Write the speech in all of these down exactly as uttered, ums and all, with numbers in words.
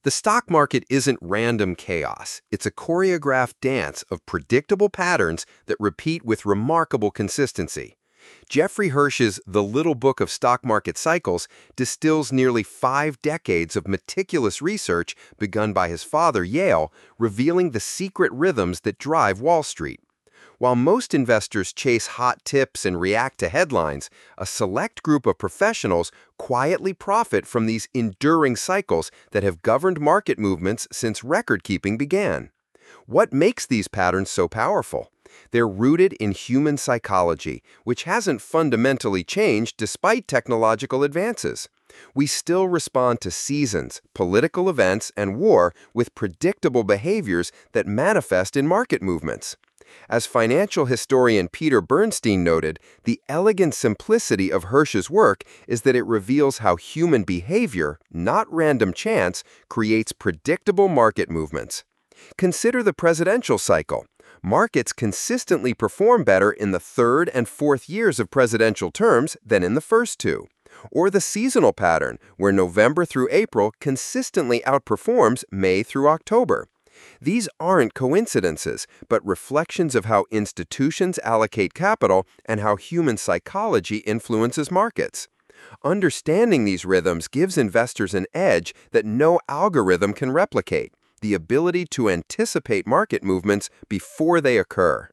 The stock market isn't random chaos. It's a choreographed dance of predictable patterns that repeat with remarkable consistency. Jeffrey Hirsch's The Little Book of Stock Market Cycles distills nearly five decades of meticulous research begun by his father, Yale, revealing the secret rhythms that drive Wall Street. While most investors chase hot tips and react to headlines, a select group of professionals quietly profit from these enduring cycles that have governed market movements since record-keeping began. What makes these patterns so powerful? They're rooted in human psychology, which hasn't fundamentally changed despite technological advances. We still respond to seasons, political events, and war with predictable behaviors that manifest in market movements. As financial historian Peter Bernstein noted, the elegant simplicity of Hirsch's work is that it reveals how human behavior, not random chance, creates predictable market movements. Consider the presidential cycle. Markets consistently perform better in the third and fourth years of presidential terms than in the first two. Or the seasonal pattern, where November through April consistently outperforms May through October. These aren't coincidences, but reflections of how institutions allocate capital and how human psychology influences markets. Understanding these rhythms gives investors an edge that no algorithm can replicate: the ability to anticipate market movements before they occur.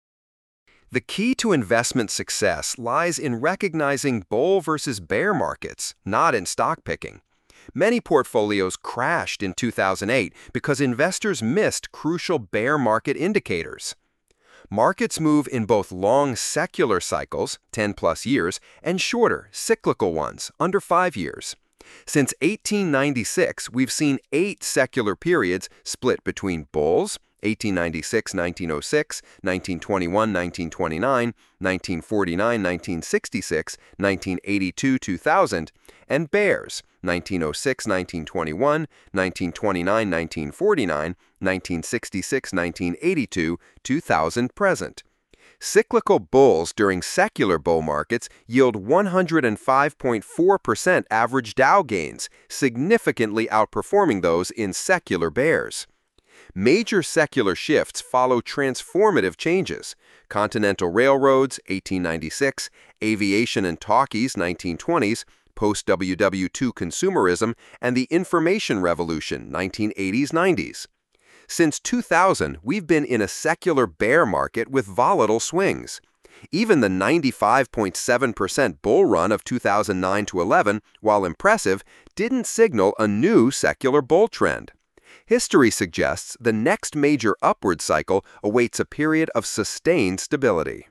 The key to investment success lies in recognizing bull versus bear markets, not in stock picking. Many portfolios crashed in two thousand eight because investors missed crucial bear market indicators. Markets move in both long secular cycles, ten plus years, and shorter cyclical ones, under five years. Since eighteen ninety-six, we've seen eight secular periods split between bulls, eighteen ninety-six to nineteen oh six, nineteen twenty-one to nineteen twenty-nine, nineteen forty-nine to nineteen sixty-six, nineteen eighty-two to two thousand, and bears, nineteen oh six to nineteen twenty-one, nineteen twenty-nine to nineteen forty-nine, nineteen sixty-six to nineteen eighty-two, two thousand present. Cyclical bulls during secular bull markets yield one hundred five point four percent average Dow gains, significantly outperforming those in secular bears. Major secular shifts follow transformative changes: Continental Railroads, eighteen ninety-six, aviation and talkies, nineteen twenties, post-W W two consumerism, and the information revolution, nineteen eighties nineties. Since two thousand, we've been in a secular bear market with volatile swings. Even the ninety-five point seven percent bull run of two thousand nine to eleven, while impressive, didn't signal a new secular bull trend. History suggests the next major upward cycle awaits a period of sustained stability.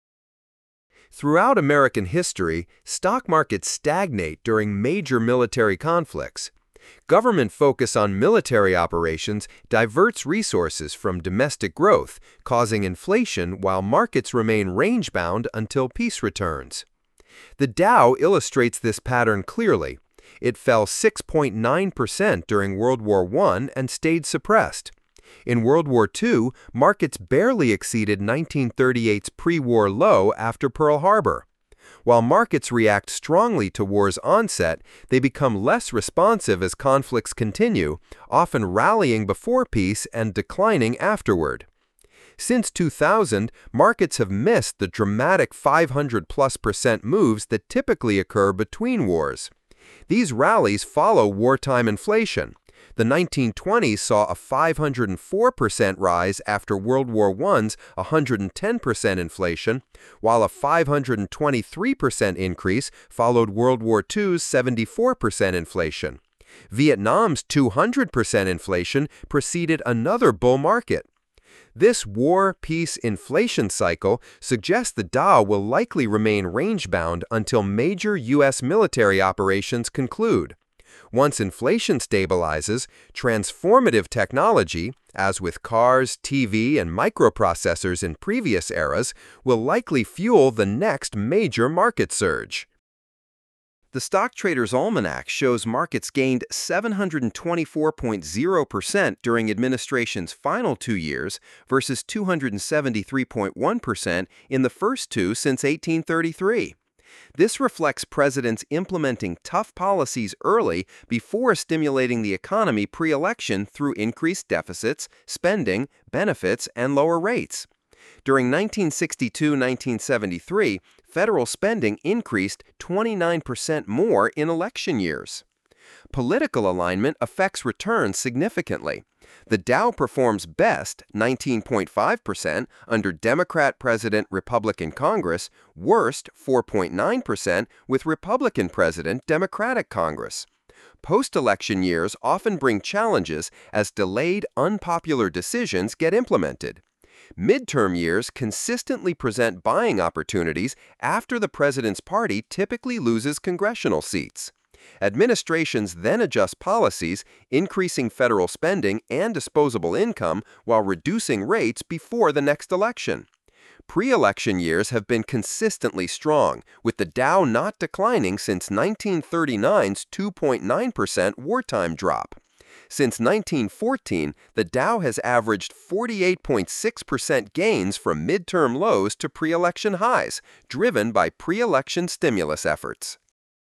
Throughout American history, stock markets stagnate during major military conflicts. Government focus on military operations diverts resources from domestic growth, causing inflation while markets remain range-bound until peace returns. The Dow illustrates this pattern clearly. It fell six point nine percent during World War One and stayed suppressed. In World War Two, markets barely exceeded nineteen thirty-eight's pre-war low after Pearl Harbor. While markets react strongly to war's onset, they become less responsive as conflicts continue, often rallying before peace and declining afterward. Since two thousand, markets have missed the dramatic five hundred plus percent moves that typically occur between wars. These rallies follow wartime inflation. The nineteen twenties saw a five hundred four percent rise after World War One's one hundred ten percent inflation, while a five hundred twenty-three percent increase followed World War Two's seventy-four percent inflation. Vietnam's two hundred percent inflation preceded another bull market. This war-peace inflation cycle suggests the Dow will likely remain range-bound until major U S military operations conclude. Once inflation stabilizes, transformative technology, as with cars, T V, and microprocessors in previous eras, will likely fuel the next major market surge. The Stock Trader's Almanac shows markets gained seven hundred twenty-four point zero percent during administration's final two years versus two hundred seventy-three point one percent in the first two since eighteen thirty-three. This reflects presidents implementing tough policies early before stimulating the economy pre-election through increased deficits, spending, benefits, and lower rates. During nineteen sixty-two to nineteen seventy-three, federal spending increased twenty-nine percent more in election years. Political alignment affects returns significantly. The Dow performs best, nineteen point five percent, under Democrat President, Republican Congress, worst, four point nine percent, with Republican President, Democratic Congress. Post-election years often bring challenges as delayed, unpopular decisions get implemented. Midterm years consistently present buying opportunities after the president's party typically loses congressional seats. Administrations then adjust policies, increasing federal spending and disposable income while reducing rates before the next election. Pre-election years have been consistently strong, with the Dow not declining since nineteen thirty-nine's two point nine percent wartime drop. Since nineteen fourteen, the Dow has averaged forty-eight point six percent gains from midterm lows to pre-election highs, driven by pre-election stimulus efforts.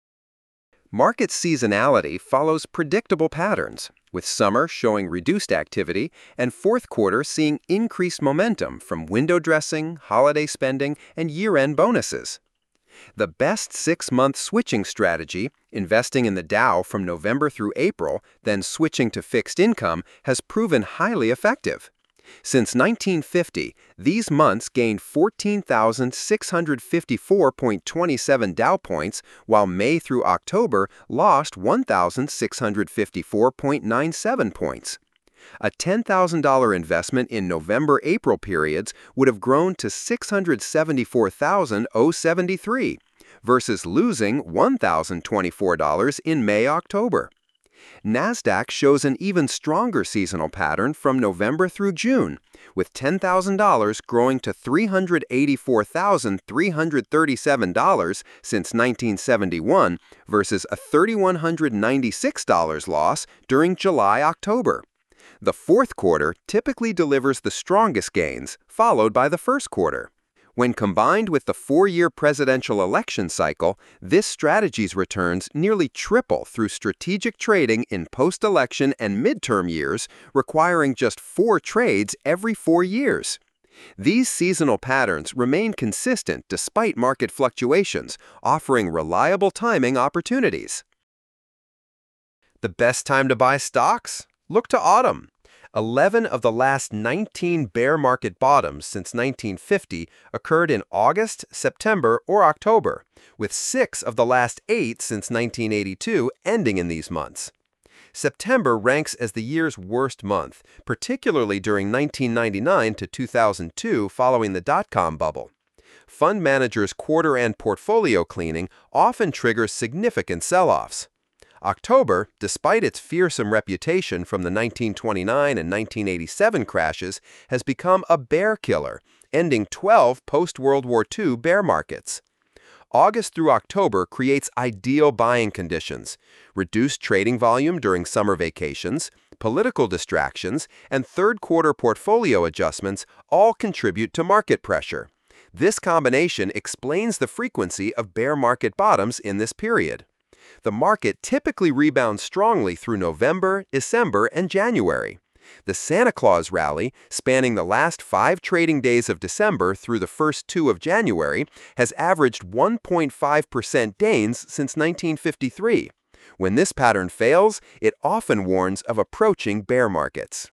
Market seasonality follows predictable patterns, with summer showing reduced activity and fourth quarter seeing increased momentum from window dressing, holiday spending, and year-end bonuses. The best six-month switching strategy, investing in the Dow from November through April, then switching to fixed income, has proven highly effective. Since nineteen fifty, these months gained fourteen thousand six hundred fifty-four point two seven Dow points, while May through October lost one thousand six hundred fifty-four point nine seven points. A ten thousand dollar investment in November-April periods would have grown to six hundred seventy-four thousand seventy-three versus losing one thousand twenty-four dollars in May-October. NASDAQ shows an even stronger seasonal pattern from November through June, with ten thousand dollars growing to three hundred eighty-four thousand three hundred thirty-seven dollars since nineteen seventy-one versus a three thousand one hundred ninety-six dollars loss during July-October. The fourth quarter typically delivers the strongest gains, followed by the first quarter. When combined with the four-year presidential election cycle, this strategy's returns nearly triple through strategic trading in post-election and midterm years, requiring just four trades every four years. These seasonal patterns remain consistent despite market fluctuations, offering reliable timing opportunities. The best time to buy stocks? Look to autumn. eleven of the last nineteen bear market bottoms since nineteen fifty occurred in August, September, or October, with six of the last eight since nineteen eighty-two ending in these months. September ranks as the year's worst month, particularly during nineteen ninety-nine to two thousand two following the dot-com bubble. Fund managers' quarter-end portfolio cleaning often triggers significant sell-offs. October, despite its fearsome reputation from the nineteen twenty-nine and nineteen eighty-seven crashes, has become a bear killer, ending twelve post-World War Two bear markets. August through October creates ideal buying conditions. Reduced trading volume during summer vacations, political distractions, and third-quarter portfolio adjustments all contribute to market pressure. This combination explains the frequency of bear market bottoms in this period. The market typically rebounds strongly through November, December, and January. The Santa Claus rally, spanning the last five trading days of December through the first two of January, has averaged one point five percent gains since nineteen fifty-three. When this pattern fails, it often warns of approaching bear markets.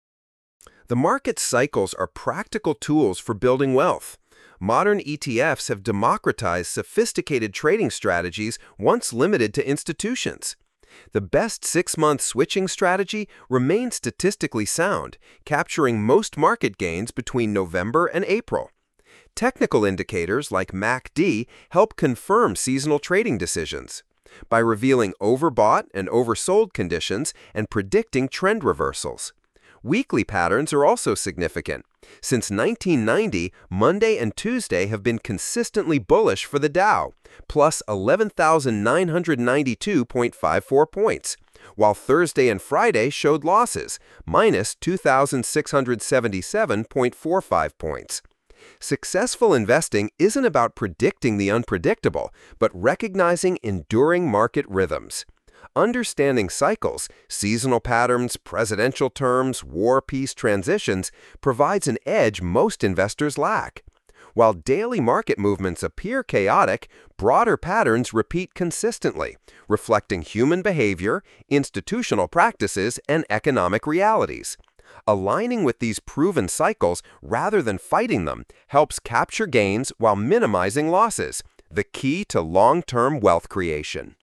The market cycles are practical tools for building wealth. Modern E T Fs have democratized sophisticated trading strategies once limited to institutions. The best six-month switching strategy remains statistically sound, capturing most market gains between November and April. Technical indicators like M A C D help confirm seasonal trading decisions by revealing overbought and oversold conditions and predicting trend reversals. Weekly patterns are also significant. Since nineteen ninety, Monday and Tuesday have been consistently bullish for the Dow, plus eleven thousand nine hundred ninety-two point five four points, while Thursday and Friday showed losses, minus two thousand six hundred seventy-seven point four five points. Successful investing isn't about predicting the unpredictable, but recognizing enduring market rhythms. Understanding cycles, seasonal patterns, presidential terms, war-peace transitions provides an edge most investors lack. While daily market movements appear chaotic, broader patterns repeat consistently, reflecting human behavior, institutional practices, and economic realities. Aligning with these proven cycles rather than fighting them helps capture gains while minimizing losses, the key to long-term wealth creation.